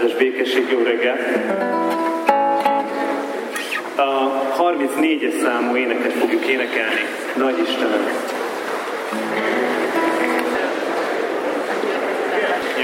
Áldás békesség, jó reggel! A 34-es számú éneket fogjuk énekelni. Nagy Istenem! Jó.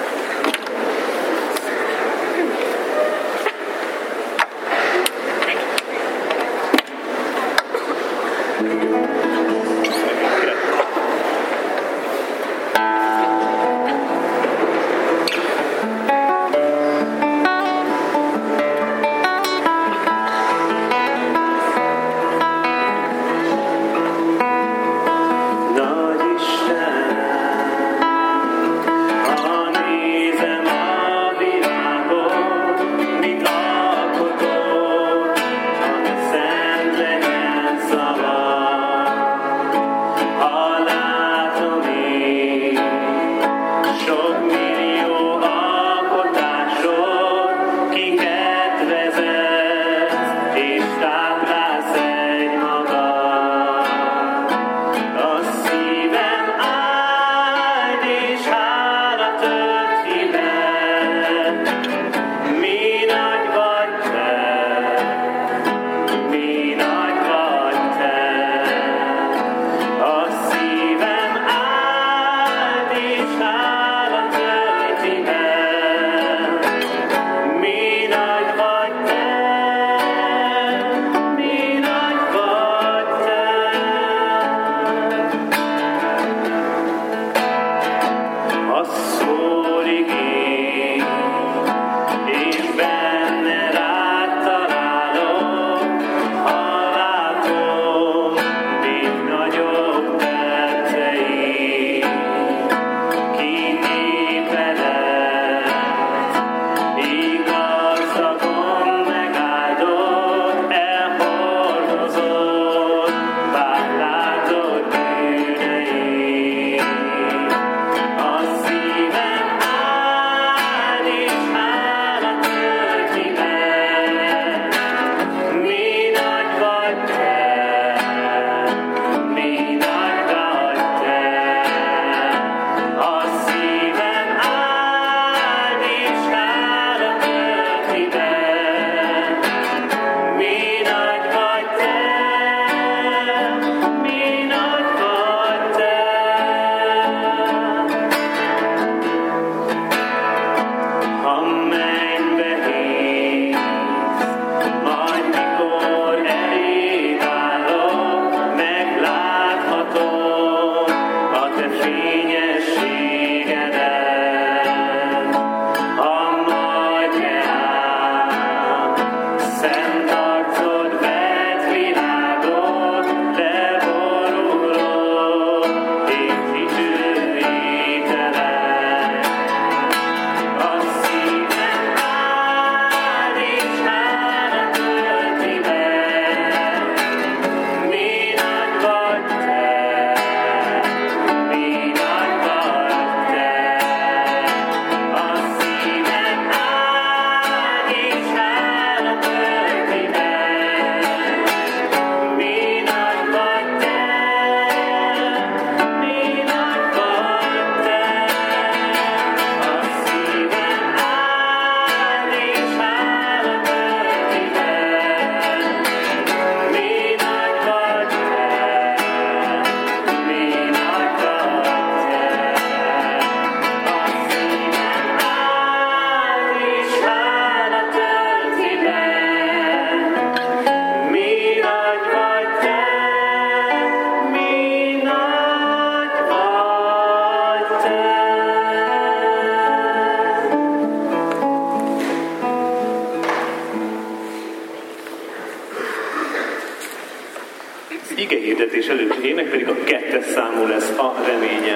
Igehirdetés előtti ének pedig a 2. számú lesz, a reményem.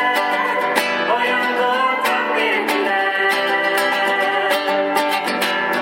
Olyan voltam nélküle.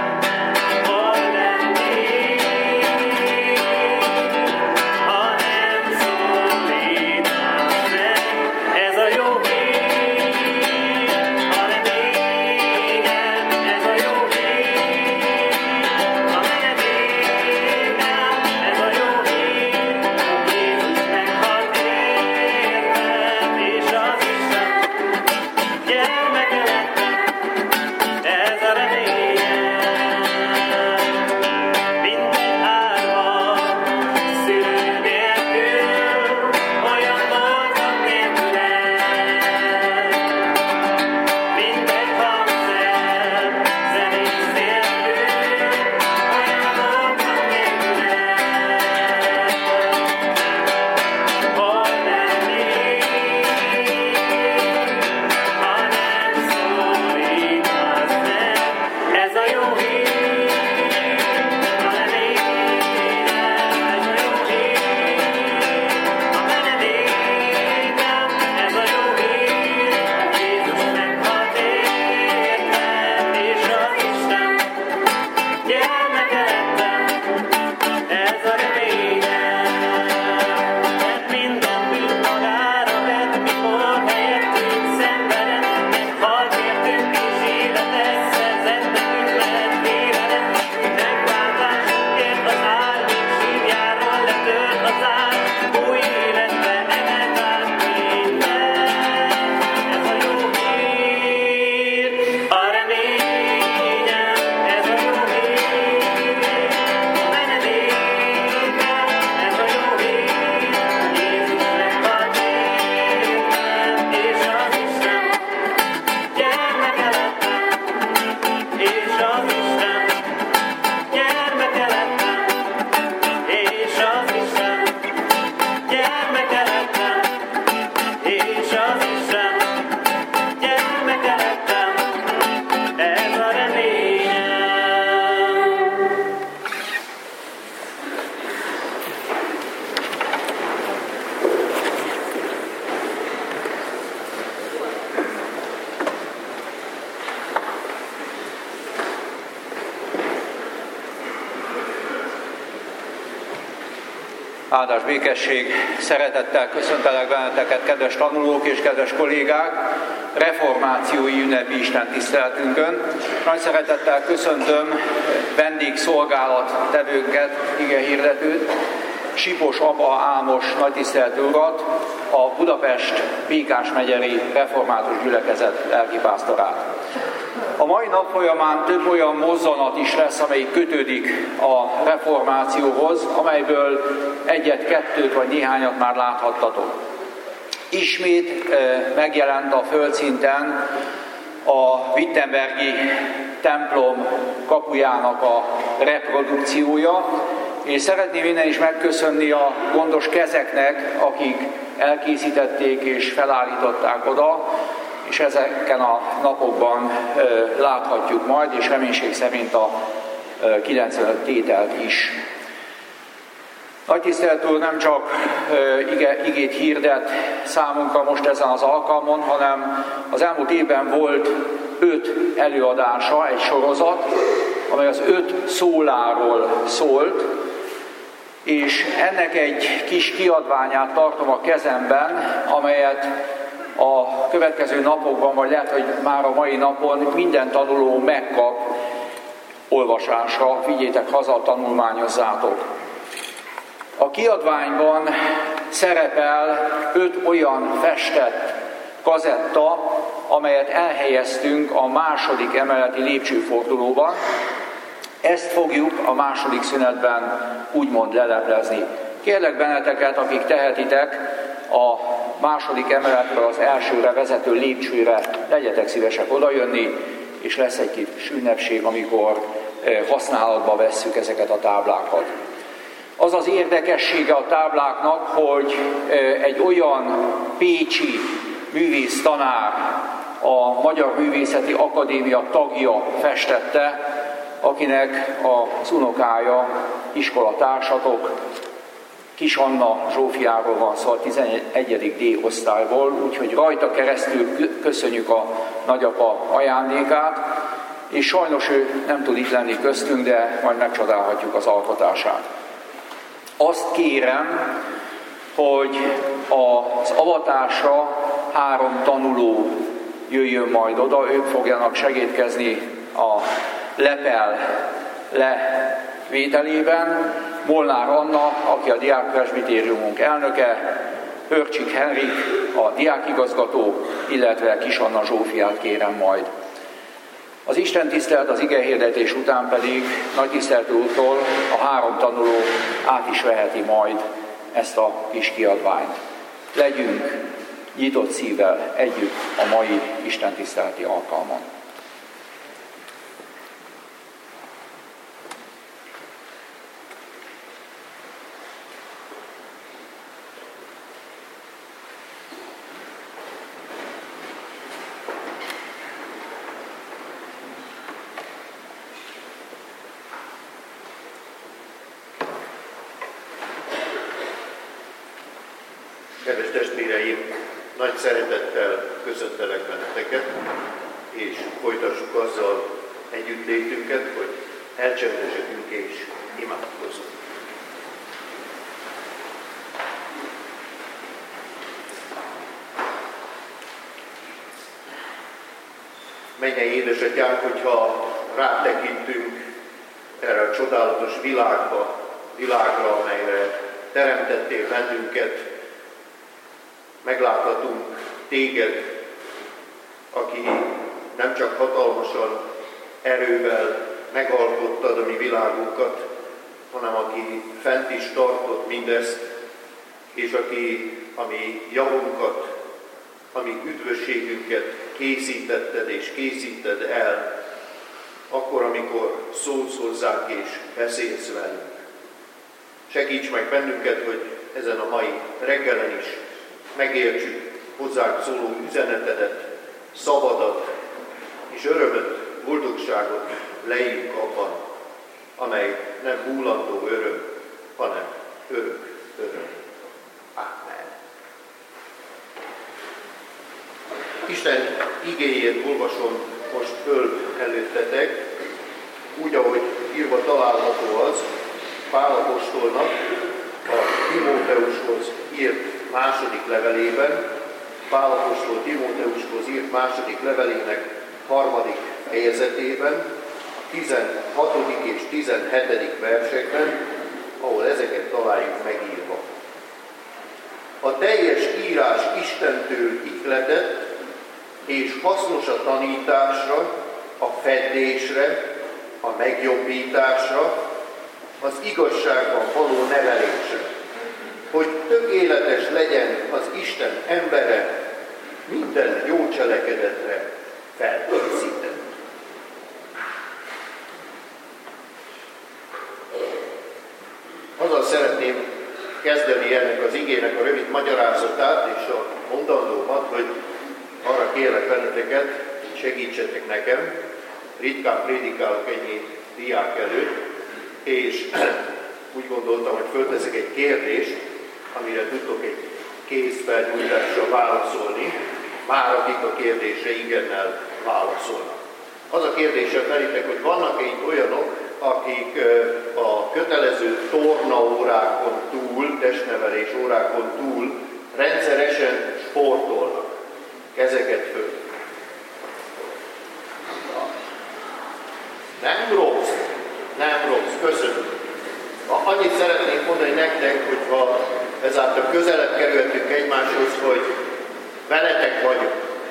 Áldás békesség, szeretettel köszöntelek benneteket, kedves tanulók és kedves kollégák, reformációi ünnepi istentiszteletünkön. Nagy szeretettel köszöntöm vendégszolgálat tevőnket, igehirdetőt, Sipos Aba Álmos nagytiszteletű urat, a Budapest Békás megyeri református gyülekezet lelkipásztorát. A mai nap folyamán több olyan mozzanat is lesz, amelyik kötődik a reformációhoz, amelyből egyet, kettőt vagy néhányat már láthattatok. Ismét megjelent a földszinten a wittenbergi templom kapujának a reprodukciója, és szeretném innen is megköszönni a gondos kezeknek, akik elkészítették és felállították oda, és ezeken a napokban láthatjuk majd, és reménység szerint a 95 tételt is. Nagy tisztelet úr nem csak igét hirdet számunkra most ezen az alkalmon, hanem az elmúlt évben volt 5 előadása, egy sorozat, amely az 5 szóláról szólt, és ennek egy kis kiadványát tartom a kezemben, amelyet a következő napokban, vagy lehet, hogy már a mai napon minden tanuló megkap olvasásra, vigyétek haza, tanulmányozzátok. A kiadványban szerepel 5 olyan festett kazetta, amelyet elhelyeztünk a második emeleti lépcsőfordulóban. Ezt fogjuk a második szünetben úgymond leleplezni. Kérlek benneteket, akik tehetitek, a második emeletről az elsőre vezető lépcsőre legyetek szívesek odajönni, és lesz egy kis ünnepség, amikor használatba vesszük ezeket a táblákat. Az az érdekessége a tábláknak, hogy egy olyan pécsi művész tanár, a Magyar Művészeti Akadémia tagja festette, akinek az unokája, iskolatársatok, Kis Anna Zsófiáról van szó, a 11. D osztályból, úgyhogy rajta keresztül köszönjük a nagyapa ajándékát, és sajnos ő nem tud itt lenni köztünk, de majd megcsodálhatjuk az alkotását. Azt kérem, hogy az avatásra 3 tanuló jöjjön majd oda, ők fogjanak segítkezni a lepel levételében. Molnár Anna, aki a diákpresbitériumunk elnöke, Hörcsik Henrik, a diákigazgató, illetve Kis Anna Zsófiát kérem majd. Az istentisztelet, az igehirdetés után pedig nagy tiszteletű úrtól a 3 tanuló át is veheti majd ezt a kis kiadványt. Legyünk nyitott szívvel együtt a mai istentiszteleti alkalmon. Kedves testvéreim, nagy szeretettel köszöntelek benneteket, és folytassuk azzal együttlétünket, hogy elcsendesedünk és imádkozunk. Mennyei édesatyánk, hogyha rátekintünk erre a csodálatos világra, amelyre teremtettél bennünket, megláthatunk téged, aki nem csak hatalmasan, erővel megalkottad a mi világunkat, hanem aki fent is tartott mindezt, és aki a mi javunkat, a mi üdvösségünket készítetted és készíted el, akkor, amikor szólsz hozzánk és beszélsz velünk. Segíts meg bennünket, hogy ezen a mai reggelen is megértsük hozzánk szóló üzenetedet, szavadat és örömöt, boldogságot leírjuk abban, amely nem hullandó öröm, hanem örök öröm. Amen. Isten igéjét olvasom most föl előttetek, úgy, ahogy írva található az Pál apostolnak a Timóteushoz írt második levelében, Pál apostol Timóteushoz írt második levelének 3. fejezetében, 16. és 17. versekben, ahol ezeket találjuk megírva. A teljes írás Istentől ihletett, és hasznos a tanításra, a feddésre, a megjobbításra, az igazságban való nevelésre, hogy tökéletes legyen az Isten embere, minden jó cselekedetre felkészített. Azzal szeretném kezdeni ennek az igének a rövid magyarázatát és a mondandómat, hogy arra kérlek benneteket, hogy segítsetek nekem. Ritkán prédikálok ennyi diák előtt, és úgy gondoltam, hogy fölteszek egy kérdést, amire tudtok egy kézfelnyújtással válaszolni, már akik a kérdésre igennel válaszolnak. Az a kérdésem felétek, hogy vannak-e itt olyanok, akik a kötelező tornaórákon túl, testnevelés órákon túl rendszeresen sportolnak. Kezeket föl. Nem rossz, köszönöm. Annyit szeretnék mondani nektek, hogyha ezáltal közelebb kerültünk egymáshoz, hogy veletek vagyok.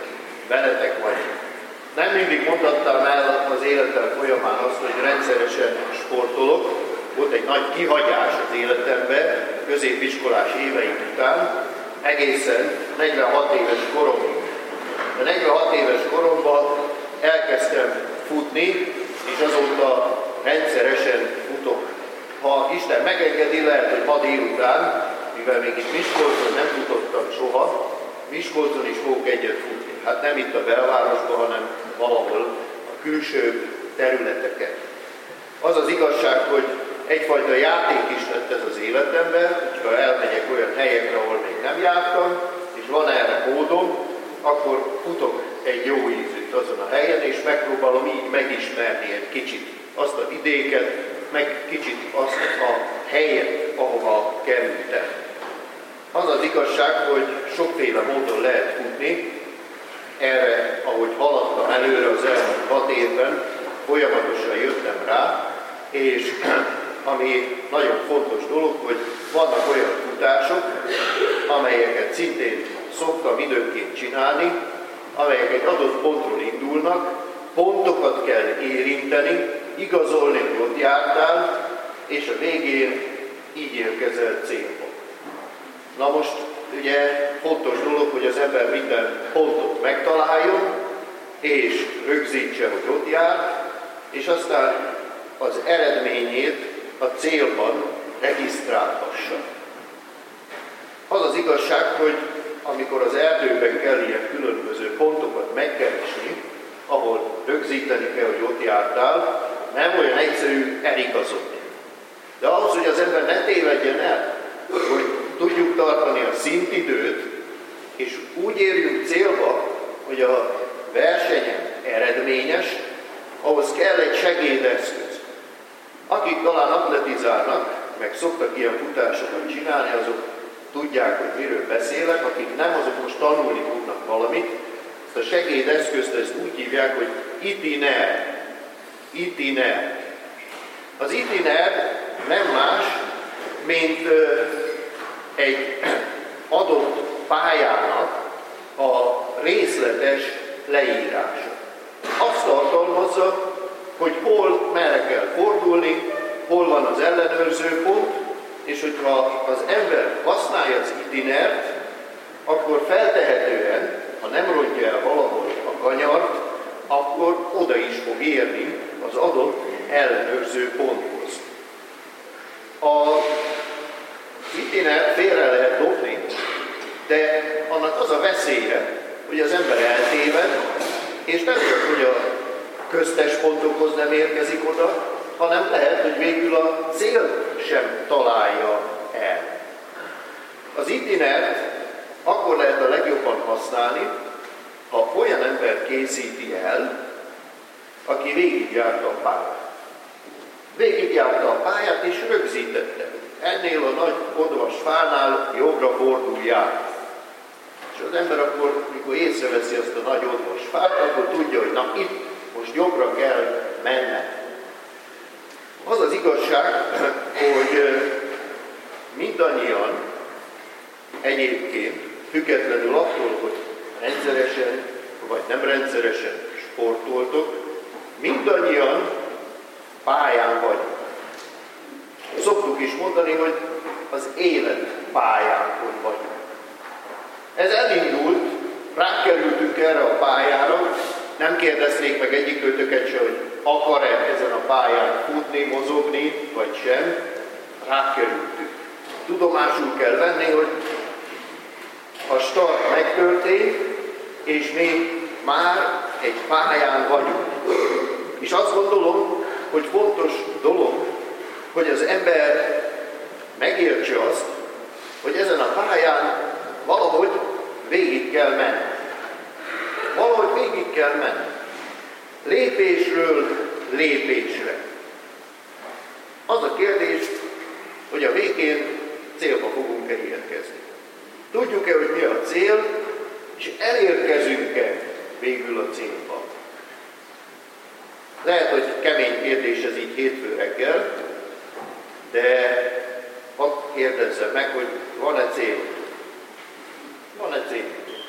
Nem mindig mondhattam el az életem folyamán azt, hogy rendszeresen sportolok. Volt egy nagy kihagyás az életemben, középiskolás éveim után, egészen 46 éves koromig. De 46 éves koromban elkezdtem futni, és azóta rendszeresen futok. Ha Isten megengedi, lehet, hogy ma délután, mivel még itt Miskolcon nem futottam soha, Miskolcon is fogok egyet futni. Hát nem itt a belvárosban, hanem valahol a külső területeken. Az az igazság, hogy egyfajta játék is lett ez az életemben, hogyha elmegyek olyan helyekre, ahol még nem jártam, és van erre módom, akkor futok egy jó ízűt azon a helyen, és megpróbálom így megismerni egy kicsit azt a vidéket, meg kicsit azt a helyet, ahova kerültem. Az az igazság, hogy sokféle módon lehet futni. Erre, ahogy haladtam előre az elmúlt 6 évben, folyamatosan jöttem rá, és ami nagyon fontos dolog, hogy vannak olyan futások, amelyeket szintén szoktam időnként csinálni, amelyek egy adott pontról indulnak, pontokat kell érinteni, igazolni, hogy ott jártál, és a végén így érkezel célba. Na most ugye fontos dolog, hogy az ember minden pontot megtaláljon, és rögzítse, hogy ott jár, és aztán az eredményét a célban regisztrálhassa. Az az igazság, hogy amikor az erdőben kell ilyen különböző pontokat megkeresni, ahol rögzíteni kell, hogy ott jártál, nem olyan egyszerű eligazodni. De ahhoz, hogy az ember ne tévedjen el, hogy tudjuk tartani a szintidőt, és úgy érjünk célba, hogy a versenyen eredményes, ahhoz kell egy segédeszköz. Akik talán atletizálnak, meg szoktak ilyen futásokat csinálni, azok tudják, hogy miről beszélek, akik nem, azok most tanulni tudnak valamit. Ezt a segédeszközt ezt úgy hívják, hogy itiner. Itiner. Az itiner nem más, mint egy adott pályának a részletes leírása. Azt tartalmazza, hogy hol, merre kell fordulni, hol van az ellenőrző pont, és hogyha az ember használja az itinert, akkor feltehetően, ha nem rontja el valahol a kanyart, akkor oda is fog érni az adott ellenőrző ponthoz. Az itinert félre lehet dobni, de annak az a veszélye, hogy az ember eltéved, és nem csak, hogy a köztes pontokhoz nem érkezik oda, hanem lehet, hogy végül a cél sem találja el. Az itinert akkor lehet a legjobban használni, ha olyan ember készíti el, aki végigjárta a pályát. Végigjárta a pályát és rögzítette. ennél a nagy odvas fánál jobbra forduljál. És az ember akkor, mikor észreveszi azt a nagy odvas fát, akkor tudja, hogy na itt most jobbra kell mennem. Az az igazság, hogy mindannyian egyébként, függetlenül attól, hogy rendszeresen vagy nem rendszeresen sportoltok, mindannyian pályán vagyunk. Szoktuk is mondani, hogy az élet pályánkon vagyunk. Ez elindult, rákerültünk erre a pályára, nem kérdezték meg egyikőtöket se, hogy akar-e ezen a pályán futni, mozogni, vagy sem, rákerültünk. Tudomásul kell venni, hogy a start megtörtént, és mi már egy pályán vagyunk. És azt gondolom, hogy fontos dolog, hogy az ember megértse azt, hogy ezen a pályán valahogy végig kell menni. Valahogy végig kell menni. Lépésről lépésre. Az a kérdés, hogy a végén célba fogunk-e érkezni. Tudjuk-e, hogy mi a cél, és elérkezünk-e végül a célba. Lehet, hogy kemény kérdés ez így hétfő reggel, de hadd kérdezzem meg, hogy van-e cél? Van-e cél?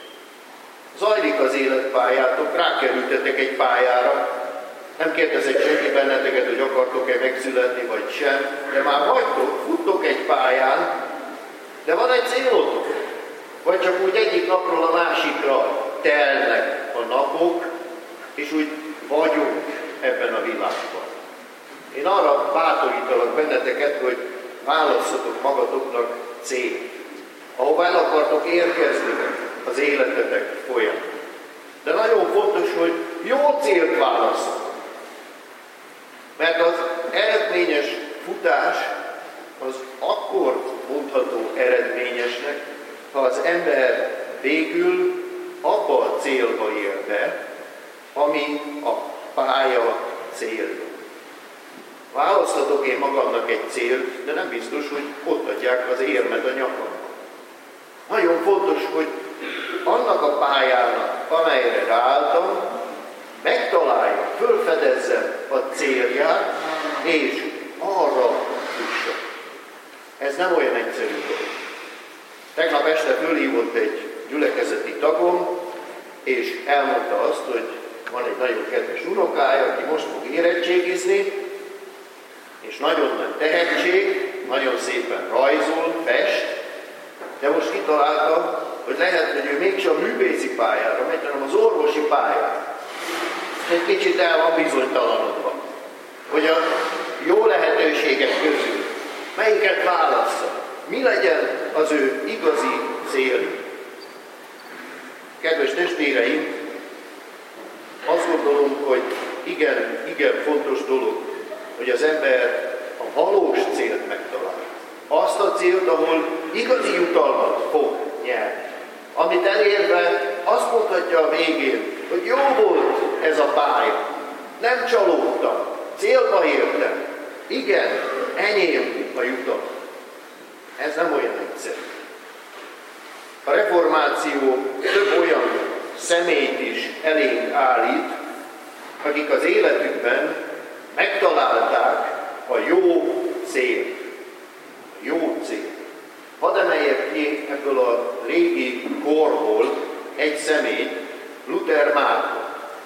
Zajlik az életpályátok, rákerültetek egy pályára, nem kérdezek senki benneteket, hogy akartok-e megszületni, vagy sem, de már vagytok, futtok egy pályán, de van egy célotok? Vagy csak úgy egyik napról a másikra telnek a napok, és úgy vagyunk ebben a világban. Én arra bátorítalak benneteket, hogy válasszatok magatoknak célt, ahova el akartok érkezni az életetek folyamán. De nagyon fontos, hogy jó célt választok. Mert az eredményes futás az akkor mondható eredményesnek, ha az ember végül abba a célba ér be, ami a pálya célja. Választhatok én magamnak egy célt, de nem biztos, hogy ott adják az érmet a nyakamba. Nagyon fontos, hogy annak a pályának, amelyre ráálltam, megtalálja, fölfedezzem a célját, és arra fussak. Ez nem olyan egyszerű dolog. Tegnap este fölhívott egy gyülekezeti tagom, és elmondta azt, hogy van egy nagyon kedves unokája, aki most fog érettségizni, és nagyon nagy tehetség, nagyon szépen rajzol, fest, de most kitalálta, hogy lehet, hogy ő mégsem a művészi pályára megy, hanem az orvosi pályára. Egy kicsit el van bizonytalanodva, hogy a jó lehetőségek közül melyiket válassza, mi legyen az ő igazi célja. Kedves testvéreim, azt gondolom, hogy igen fontos dolog, hogy az ember a valós célt megtalálja. Azt a célt, ahol igazi jutalmat fog nyerni. Amit elérve azt mondhatja a végén, hogy jó volt ez a pálya, nem csalódtam, célba értem, igen, enyém a jutalom. Ez nem olyan egyszerű. A reformáció több olyan személyt is elénk állít, akik az életükben megtalálták a jó célt. A jó cél. Hadd emeljek ki ebből a régi korból egy személyt, Luther Márton.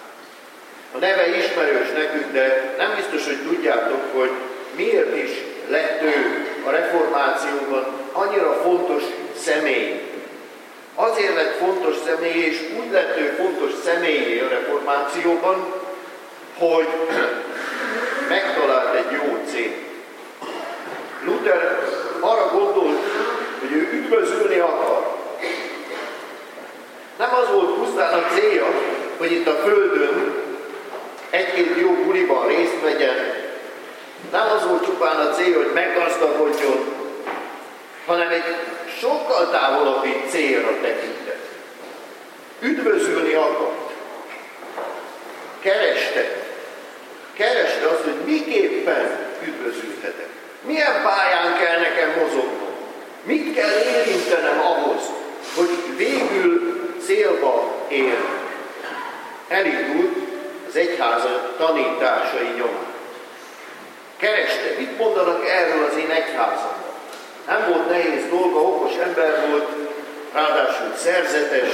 A neve ismerős nekünk, de nem biztos, hogy tudjátok, hogy miért is lett ő a reformációban annyira fontos személy. Azért lett fontos személy, és úgy lett ő fontos személyé a reformációban, hogy megtalált egy jó célt. Luther arra gondolt, hogy ő üdvözülni akar. Nem az volt pusztán a célja, hogy itt a Földön egy-két jó buliban részt vegyen. Nem az volt csupán a célja, hogy meggazdagodjon, hanem egy sokkal távolabbi célra tekintett. Üdvözülni akart. Kereste azt, hogy miképpen üdvözülhetek. Milyen pályán kell nekem végül célba ér. Elindult az egyház tanításai nyomán. Kereste, mit mondanak erről az én egyházamban? Nem volt nehéz dolga, okos ember volt, ráadásul szerzetes,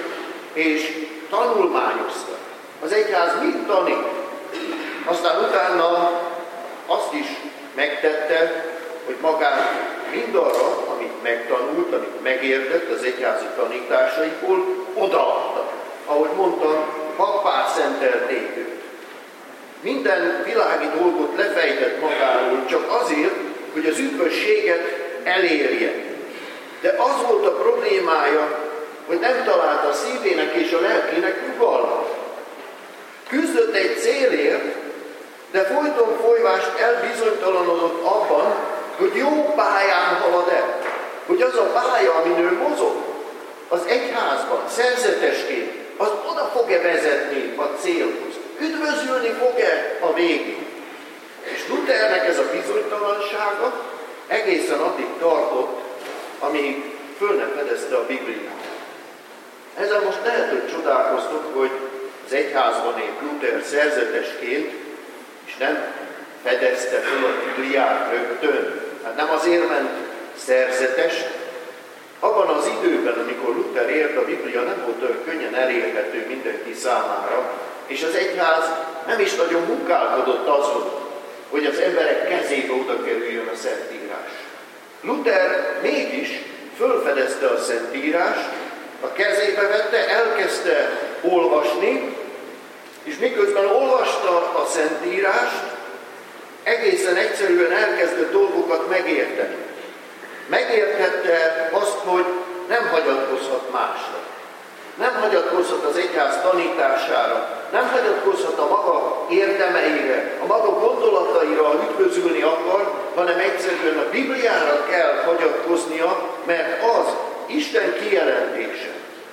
és tanulmányozta. Az egyház mit tanít? Aztán utána azt is megtette, hogy magát mindarra, amit megtanult, amit megértett az egyházi tanításaiból, odaadta. Ahogy mondtam, pappá szentelték őt. Minden világi dolgot lefejtett magáról, csak azért, hogy az üdvösséget elérje. De az volt a problémája, hogy nem találta a szívének és a lelkének nyugalmat. Küzdött egy célért, de folyton folyvást elbizonytalanodott abban, hogy jó pályán halad el. Hogy az a pálya, amin ő mozog, az egyházban, szerzetesként, az oda fog-e vezetni a célhoz. Üdvözülni fog-e a végén. És Luthernek ez a bizonytalansága egészen addig tartott, amíg föl nem fedezte a Bibliát. Ezen most lehet, hogy csodálkoztok, hogy az egyházban épp Luther szerzetesként, és nem fedezte föl a Bibliát rögtön. Hát nem azért ment szerzetes. Abban az időben, amikor Luther élt, a Biblia nem volt olyan könnyen elérhető mindenki számára, és az egyház nem is nagyon munkálkodott azon, hogy az emberek kezébe oda kerüljön a Szentírás. Luther mégis fölfedezte a Szentírást, a kezébe vette, elkezdte olvasni, és miközben olvasta a Szentírást, egészen egyszerűen elkezdett dolgokat megérteni. Megértette azt, hogy nem hagyatkozhat másra. Nem hagyatkozhat az egyház tanítására, nem hagyatkozhat a maga érdemeire, a maga gondolataira, ha üdvözülni akar, hanem egyszerűen a Bibliára kell hagyatkoznia, mert az Isten kijelentése.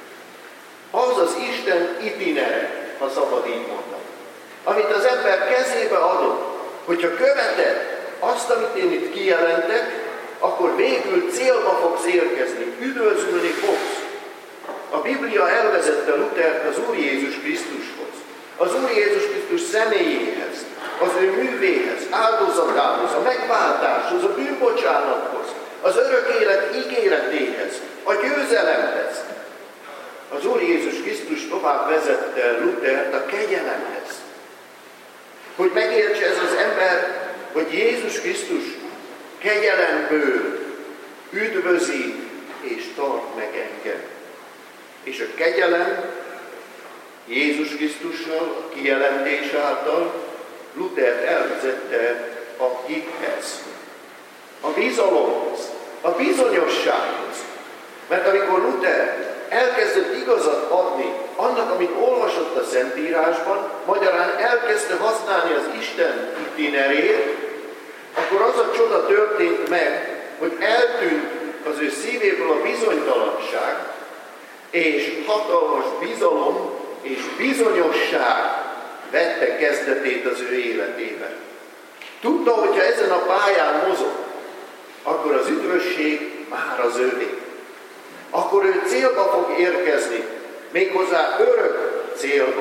Az az Isten itinere, ha szabad így mondani. Amit az ember kezébe adott, hogyha követed azt, amit én itt kijelentek, akkor végül célba fogsz érkezni, üdvözülni fogsz. A Biblia elvezette Luthert az Úr Jézus Krisztushoz, az Úr Jézus Krisztus személyéhez, az ő művéhez, áldozatához, a megváltáshoz, a bűnbocsánathoz, az örök élet ígéretéhez, a győzelemhez. Az Úr Jézus Krisztus tovább vezette Luthert a kegyelemhez. Hogy megértse ez az ember, hogy Jézus Krisztus kegyelemből üdvözít és tart meg engem. És a kegyelem Jézus Krisztussal, a kijelentés által Luthert elvezette a hithez, a bizalomhoz, a bizonyossághoz. Mert amikor Luther elkezdett igazat adni annak, amit olvasott a Szentírásban, magyarán elkezdte használni az Isten itinerét, akkor az a csoda történt meg, hogy eltűnt az ő szívéből a bizonytalanság, és hatalmas bizalom és bizonyosság vette kezdetét az ő életében. Tudta, hogyha ezen a pályán mozog, akkor az üdvösség már az övé. Akkor ő célba fog érkezni, méghozzá örök célba.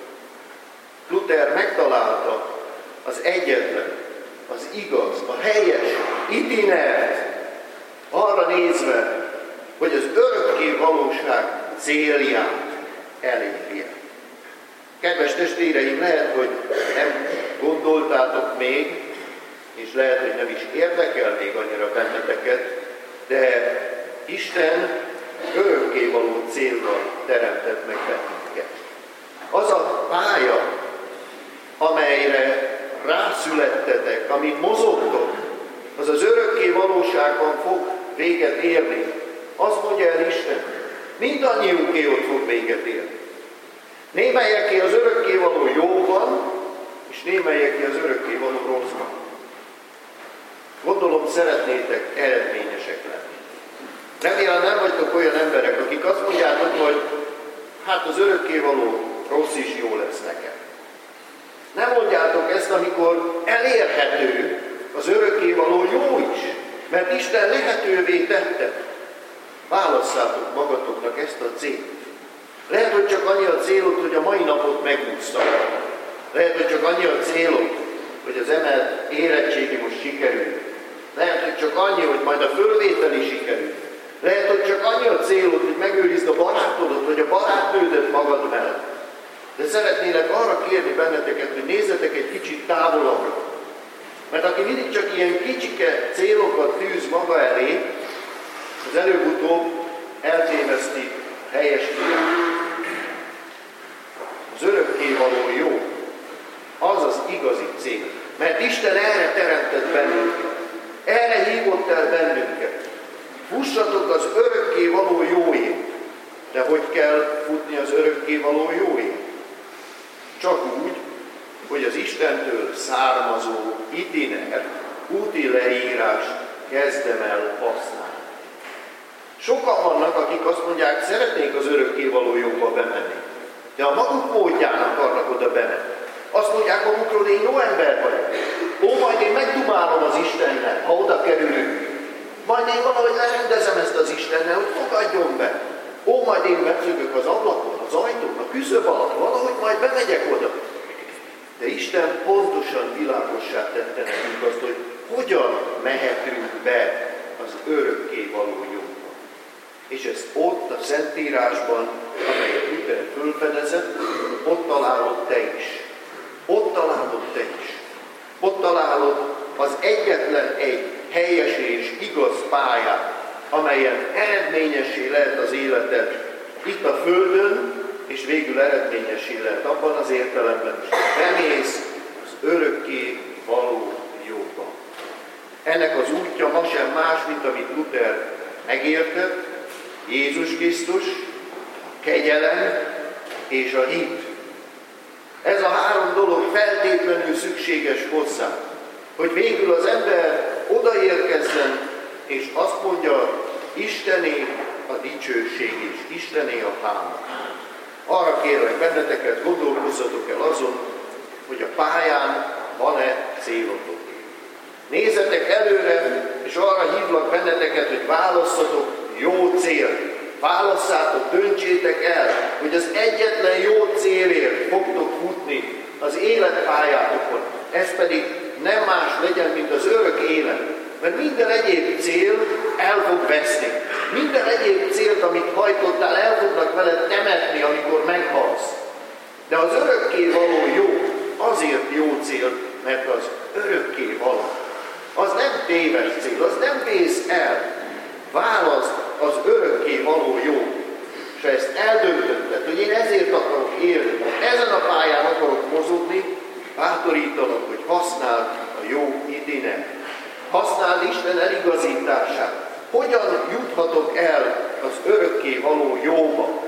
Luther megtalálta az egyetlen, az igaz, a helyes itinert, arra nézve, hogy az örökké valóság célját elérje. Kedves testvéreim, lehet, hogy nem gondoltátok még, és lehet, hogy nem is érdekel még annyira benneteket, de Isten örökkévaló célra teremtett meg bennünket. Az a pálya, amelyre rászülettetek, amit mozogtok, az az örökké valóságban fog véget érni. Azt mondja el Isten, mindannyiunké ott fog véget érni. Némelyeké az örökkévaló jóban, és némelyeké az örökkévaló rosszban. Gondolom, szeretnétek eredményesek lenni. Remélem, nem vagytok olyan emberek, akik azt mondjátok, hogy hát az örökkévaló rossz is jó lesz nekem. Nem mondjátok ezt, amikor elérhető az örökkévaló jó is, mert Isten lehetővé tette. Válasszátok magatoknak ezt a célt. Lehet, hogy csak annyi a célod, hogy a mai napot megúsztak. Lehet, hogy csak annyi a célod, hogy az emelt érettségi most sikerül. Lehet, hogy csak annyi, hogy majd a fölvételi sikerül. Lehet, hogy csak annyi a célod, hogy megőrizd a barátodat, vagy a barátnődet magad mellett. De szeretnélek arra kérni benneteket, hogy nézzetek egy kicsit távolabbra. Mert aki mindig csak ilyen kicsike célokat tűz maga elé, az előbb-utóbb eltéveszti helyes irányt. Az örökkévaló jó, az az igazi cél. Mert Isten erre teremtett bennünket. Erre hívott el bennünket. Fussatok az örökkévaló jóért. De hogy kell futni az örökkévaló jóért? Csak úgy, hogy az Istentől származó itiner, úti leírás kezdem el használni. Sokan vannak, akik azt mondják, szeretnék az örökkévaló jóba bemenni, de a maguk módján akarnak oda bemenni. Azt mondják magukról, én jó ember vagyok. Majd én megdumálom az Istennel, ha oda kerülünk. Majd én valahogy lerendezem ezt az Istennel, hogy fogadjon be. Majd én becögök az ablakon, az ajtón, a küszöb alatt, valahogy majd bemegyek oda. De Isten pontosan világossá tette nekünk azt, hogy hogyan mehetünk be az örökkévaló jóba. És ezt ott a Szentírásban, amelyet Luther fölfedezett, ott találod te is. Ott találod te is. Ott találod az egyetlen egy helyes és igaz pályát, amelyen eredményessé lehet az életed itt a Földön, és végül eredményessé lehet abban az értelemben is. Bemész az örökké való jóba. Ennek az útja ma sem más, mint amit Luther megértett, Jézus Krisztus, a kegyelem és a hit. Ez a három dolog feltétlenül szükséges hozzá, hogy végül az ember odaérkezzen, és azt mondja, Istené a dicsőség és Istené a hála. Arra kérlek benneteket, gondolkozzatok el azon, hogy a pályán van-e célotok. Nézzetek előre, és arra hívlak benneteket, hogy válasszatok jó célt. Válasszátok, döntsétek el, hogy az egyetlen jó célért fogtok futni az életpályátokon. Ez pedig nem más legyen, mint az örök élet. Mert minden egyéb cél el fog veszni. Minden egyéb célt, amit hajtottál, el fognak veled temetni, amikor meghalsz. De az örökké való jó, azért jó cél, mert az örökké való. Az nem téves cél, az nem vész el. Válaszd az örökké való jó. És ha ezt eldöntötted, hogy én ezért akarok élni, ezen a pályán akarok mozogni, bátorítanak, hogy használd a jó itinert. Használd Isten eligazítását. Hogyan juthatok el az örökké való jóba?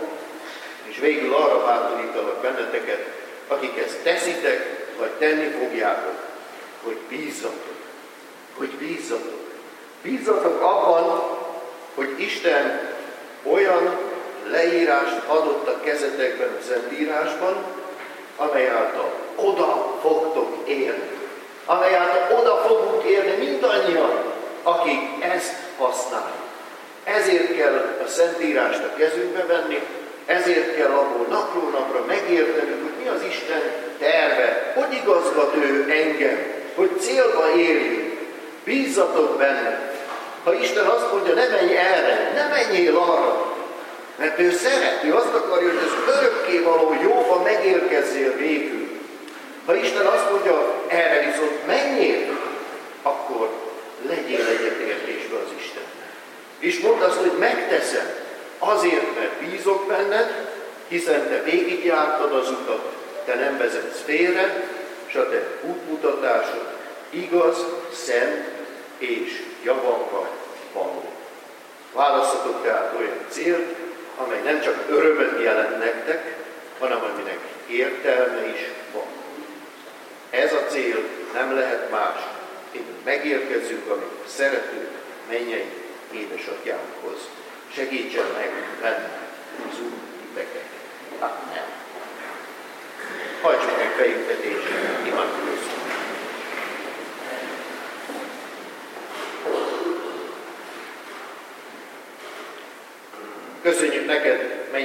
És végül arra bátorítanak benneteket, akik ezt teszitek, vagy tenni fogjátok, hogy bízzatok. Hogy bízzatok. Bízzatok abban, hogy Isten olyan leírást adott a kezetekben a Szentírásban, amely által oda fogtok érni. Amely által oda fogunk érni mindannyian, akik ezt használják. Ezért kell a Szentírást a kezünkbe venni, ezért kell abból napról napra megérteni, hogy mi az Isten terve, hogy igazgat ő engem, hogy célba érjünk. Bízzatok benne. Ha Isten azt mondja, ne menj erre, ne menjél arra, mert ő szeret, ő azt akarja, hogy az örökkévaló jóba megérkezzél végül. Ha Isten azt mondja, erre viszont menjél, akkor legyél egyetértésbe az Istennel. És mondd azt, hogy megteszem, azért, mert bízok benned, hiszen te végigjártad az utat, te nem vezetsz félre, és a te útmutatásod igaz, szent és javankat való. Válasszatok tehát olyan célt, amely nem csak örömet jelent nektek, hanem aminek értelme is van. Ez a cél nem lehet más, mint megérkezzünk a mi szerető mennyei édesatyánkhoz. Segítsen meg benne az Úr titeket. Amen. Hajtsuk meg fejünket és imádkozzunk.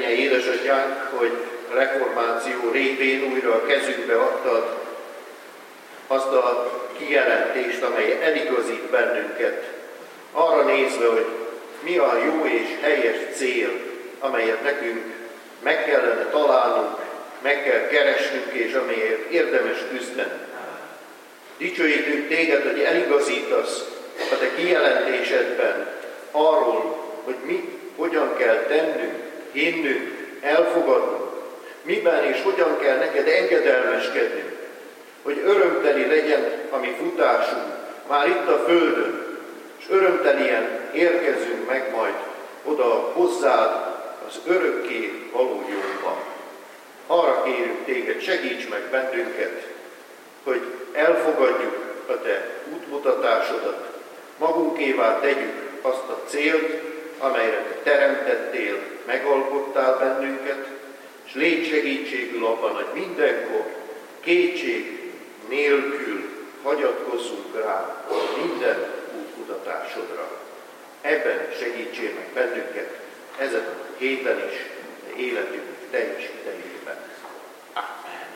mennyei édesatyánk, hogy a reformáció révén újra a kezünkbe adtad azt a kijelentést, amely eligazít bennünket, arra nézve, hogy mi a jó és helyes cél, amelyet nekünk meg kellene találnunk, meg kell keresnünk, és amelyért érdemes küzdeni. Dicsőítünk téged, hogy eligazítasz a te kijelentésedben arról, hogy mi hogyan kell tennünk, hinnünk, elfogadnunk, miben és hogyan kell neked engedelmeskednünk, hogy örömteli legyen a mi futásunk már itt a földön, és örömtelien érkezünk meg majd oda hozzád az örökké való jóba. Arra kérünk téged, segíts meg bennünket, hogy elfogadjuk a te útmutatásodat, magunkévá tegyük azt a célt, amelyre te teremtettél, megalkottál bennünket, és légy segítségül abban, hogy mindenkor kétség nélkül hagyatkozzunk rá minden útmutatásodra. Ebben segítsél meg bennünket, ezen a héten is, életünk teljes idejében. Amen.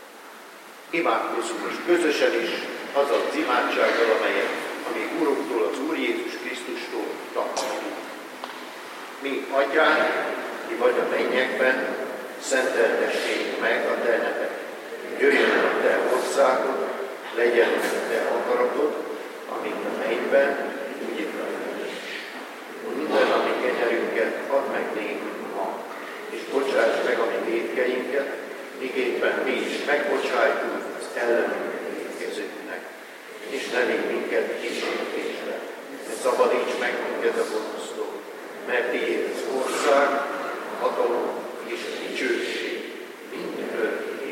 Imádkozzunk most közösen is azzal az imádsággal, amelyet a mi Urunktól, az Úr Jézus Krisztustól tanultunk. Mi, Atyánk, ki vagy a mennyekben, szenteltessék meg a te neved. Jöjjön a te országod, legyen a te akaratod, amint a mennyben, úgy itt a földön is. Minden, ami kenyerünket add meg nékünk ma, és bocsáss meg a mi vétkeinket, miképpen mi is megbocsájtunk az ellenünk vétkezőknek. És ne légy minket kísértésbe, de szabadíts meg minket a gonosztól, mert tiéd az ország, a hatalom és a dicsőség mindörökké.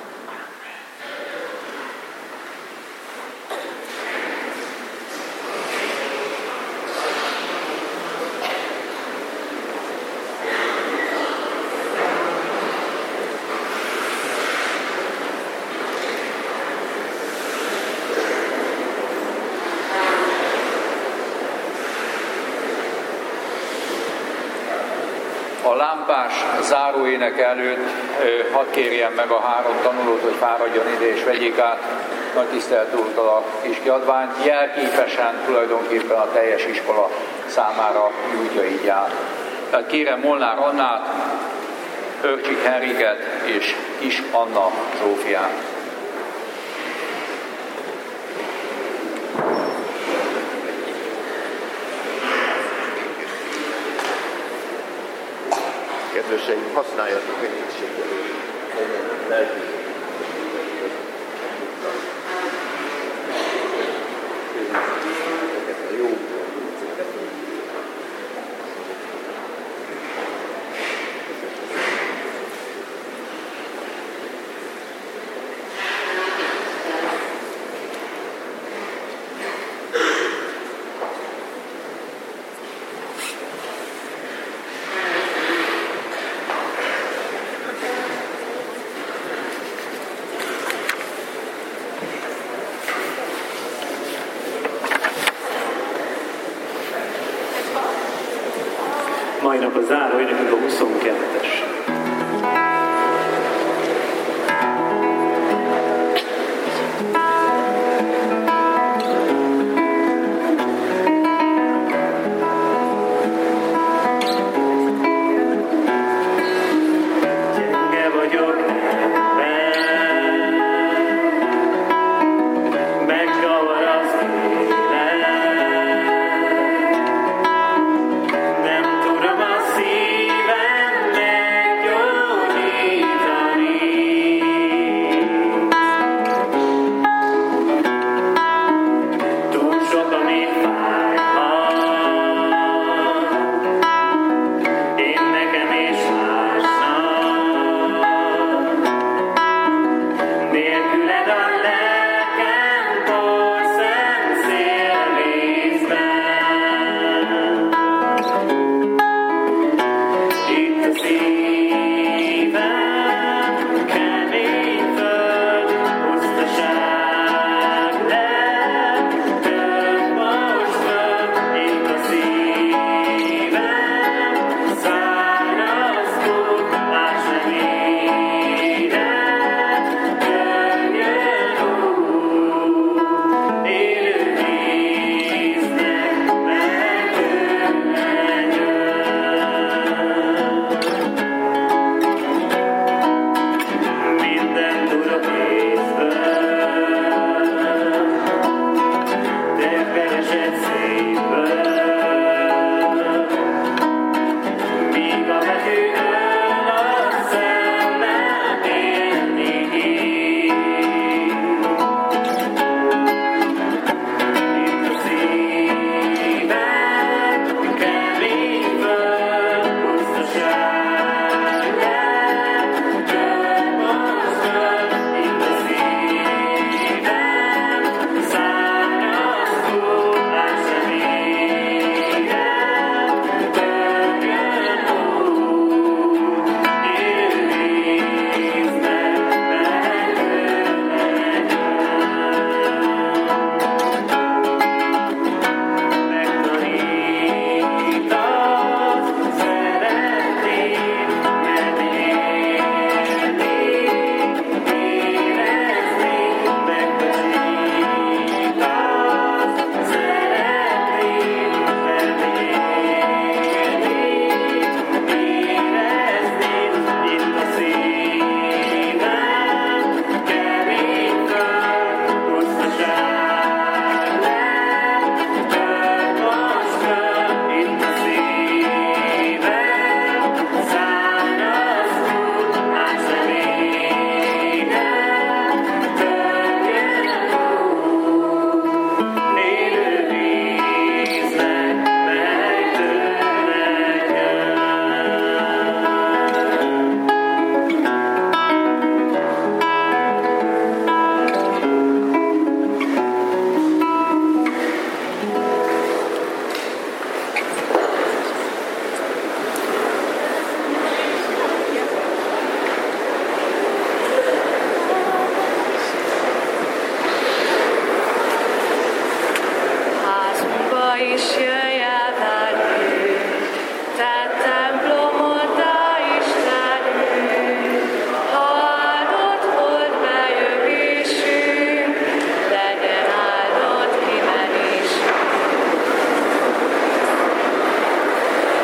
A lámpás záróének előtt hadd kérjem meg a 3 tanulót, hogy fáradjon ide és vegyék át nagy tisztelt úrtól a kis kiadványt. Jelképesen tulajdonképpen a teljes iskola számára nyújtja így át. Tehát kérem Molnár Annát, Örcsik Henriket és Kis Anna Zsófiát. Kedveseim, használjatok egészséggel, legyen lelki. Jó. Mai nap a záróénekünk a 22.